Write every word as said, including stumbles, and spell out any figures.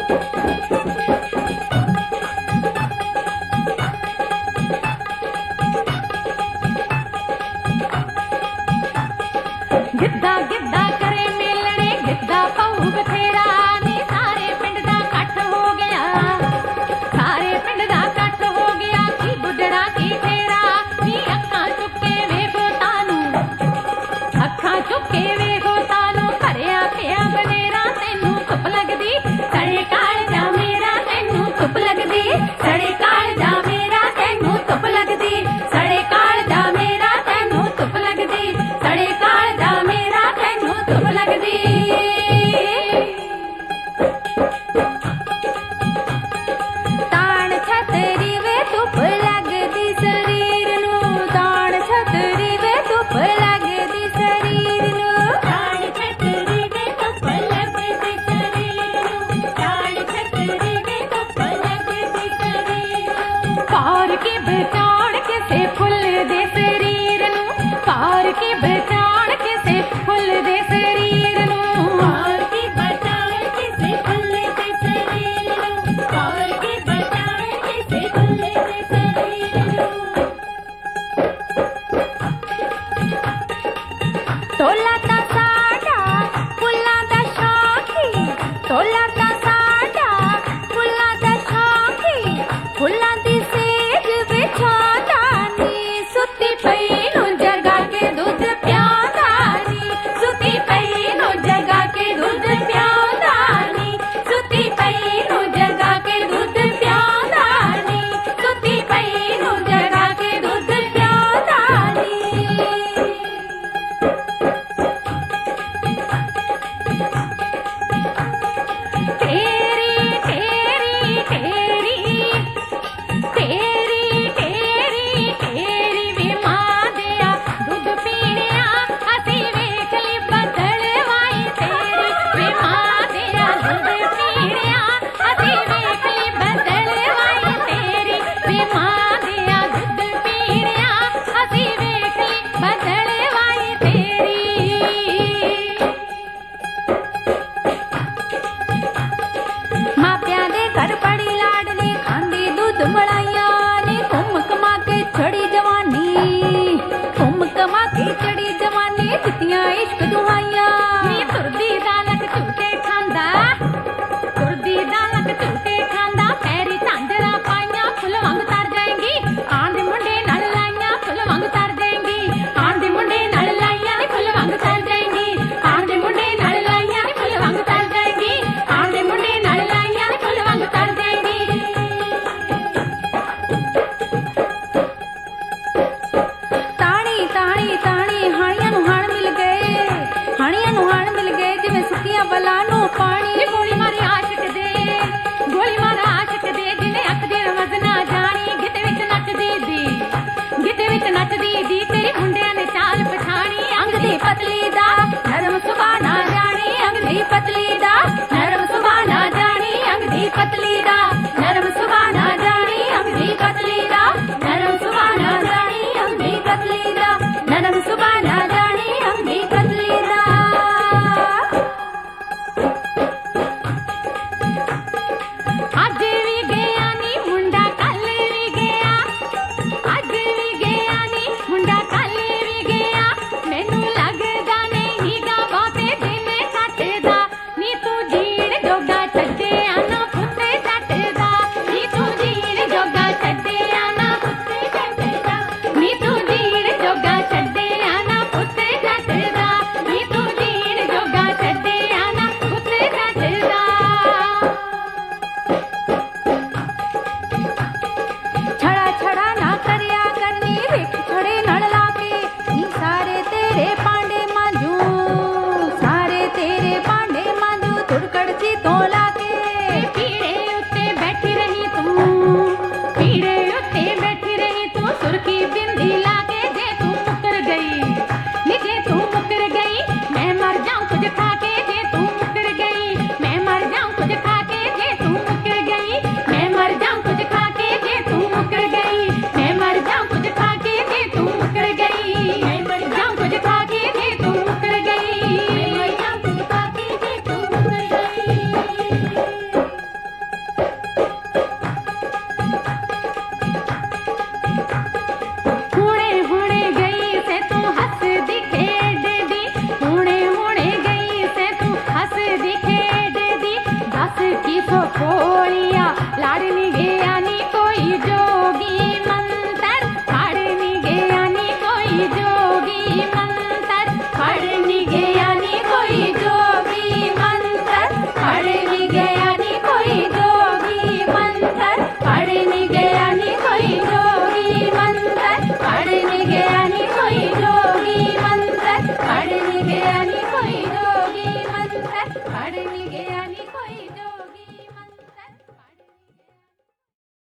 ਗਿੱਧਾ ਗਿੱਧਾ ਕਰੇ ਮੇਲਣੇ ਗਿੱਧਾ ਪਾਉ ਬਥੇਰਾ ਨੀ ਸਾਰੇ ਪਿੰਡ ਦਾ ਇਕੱਠ ਹੋ ਗਿਆ ਸਾਰੇ ਪਿੰਡ ਦਾ ਇਕੱਠ ਹੋ ਗਿਆ ਕੀ ਬੁੱਢੜਾ ਕੀ ਠੇਰਾ ਨੀ ਅੱਖਾਂ ਚੁੱਕੇ ਵੇਖੋ ਤਾਨੂੰ ਅੱਖਾਂ ਚੁੱਕੇ ਵੇਖੋ ਤਾਨੂੰ ਭਰਿਆ ਪਿਆ ਬਨੇਰਾ ਤੈਨੂੰ ਧੁੱਪ ਲੱਗਦੀ ਸੜੇ ਕਾਲ ਜਾ ਮੇਰਾ ਤੈਨੂੰ ਧੁੱਪ ਲੱਗਦੀ ਸੜੇ ਕਾਲ ਜਾ ਮੇਰਾ ਤੈਨੂੰ ਧੁੱਪ ਲੱਗਦੀ ਸੜੇ ਕਾਲ ਜਾ ਮੇਰਾ ਤੈਨੂੰ ਧੁੱਪ ਲੱਗਦੀ ਸੜੇ ਕਾਲ ਜਾ ਮੇਰਾ ਤੈਨੂੰ ਧੁੱਪ ਲੱਗਦੀ ਤਾਣ ਛਤਰੀ ਵੇ ਧੁੱਪ ਲੱਗਦੀ ਸਰੀਰ ਨੂੰ ਤਾਣ ਛਤਰੀ ਵੇ ਧੁੱਪ ਲੱਗਦੀ ਸਰੀਰ ਨੂੰ ਤਾਣ ਛਤਰੀ ਵੇ ਧੁੱਪ ਲੱਗਦੀ ਸਰੀਰ ਨੂੰ ਤਾਣ ਛਤਰੀ ਵੇ ਧੁੱਪ ਲੱਗਦੀ ਸਰੀਰ ਨੂੰ ਪਾਰ ਕੇ ਬਚਾਣ ਕਿਸੇ ਫੁੱਲ ਦੇ ਸਰੀਰ ਨੂੰ ਪਾਰ ਕੇ ਬਚਾਣ ਕਿਸੇ ਫੁੱਲ ਦੇ ਸਰੀਰ ਨੂੰ ਪਾਰ ਕੇ ਬਚਾਣ ਕਿਸੇ ਫੁੱਲ ਦੇ ਸਰੀਰ ਨੂੰ ਪਾਰ ਕੇ ਬਚਾਣ ਕਿਸੇ ਫੁੱਲ ਦੇ ਸਰੀਰ ਨੂੰ ਟੋਲਾ ਤਾਂ ਸਾਡਾ ਫੁੱਲਾਂ ਦਾ ਸ਼ੌਕੀ ਟੋਲਾ ਤਾਂ